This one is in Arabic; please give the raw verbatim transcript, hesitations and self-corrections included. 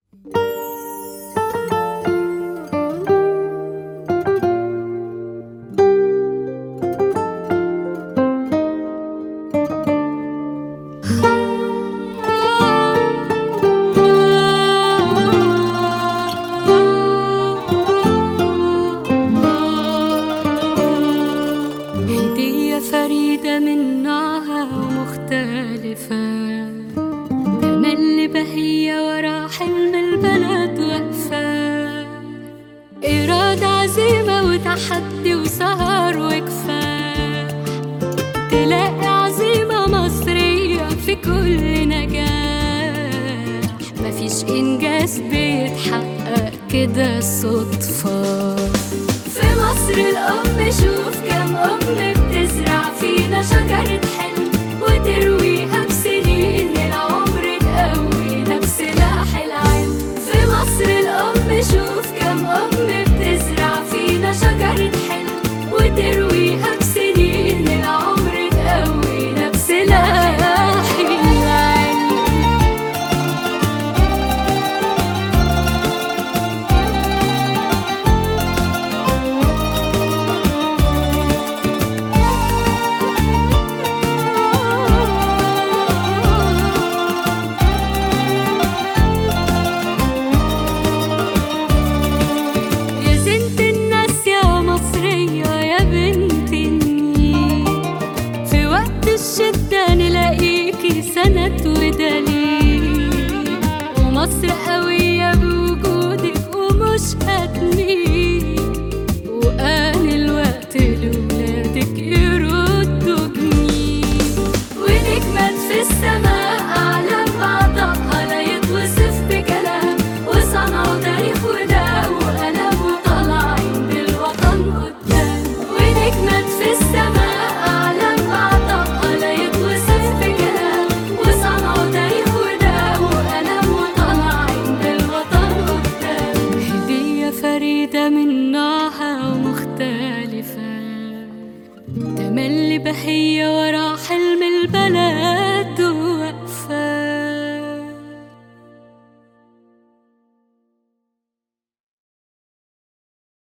هدية فريدة من نوعها ومختلفة، تملي بهية ورا حلم البلد واقفة، إرادة عزيمة وتحدي وسهر وكفاح، تلاقي عزيمة مصرية في كل نجاح، مفيش إنجاز بيتحقق كده صدفة. في مصر الأم شوف كم أم بتزرع فينا شجرة حلم وترويها بسنين العمر تقوينا بسلاح العلم. في مصر الأم شوف كم أم بتزرع فينا شجرة حلم وترويها بسنين العمر تقوينا بسلاح العلم. الشدة نلاقيكي سند ودليل، ومصر قوية بوجودك ومش هتميل، وآن الوقت لولادك يردوا جميل، ونجمة في السماء أعلام بعضها لا يتوصف بكلام، وصنعوا تاريخ وده وقلم وطالعين بالوطن قدام. ونجمة في السماء فريدة من نوعها ومختلفة، تملي بهية ورا حلم البلد